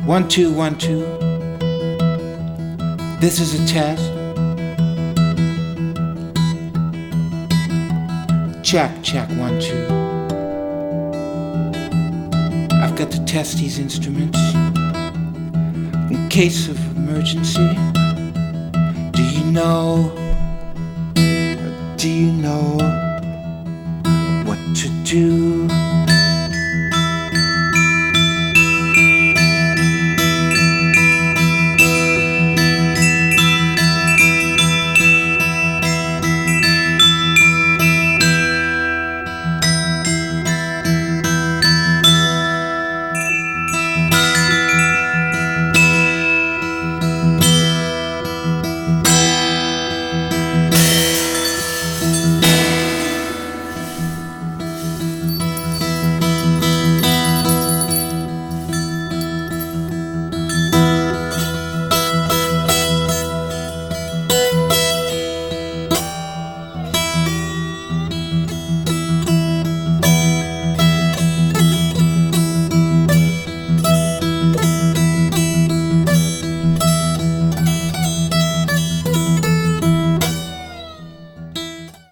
1 2 1 2. This is a test. Check, check, 1 2. I've got to test these instruments in case of emergency. Do you know what to do?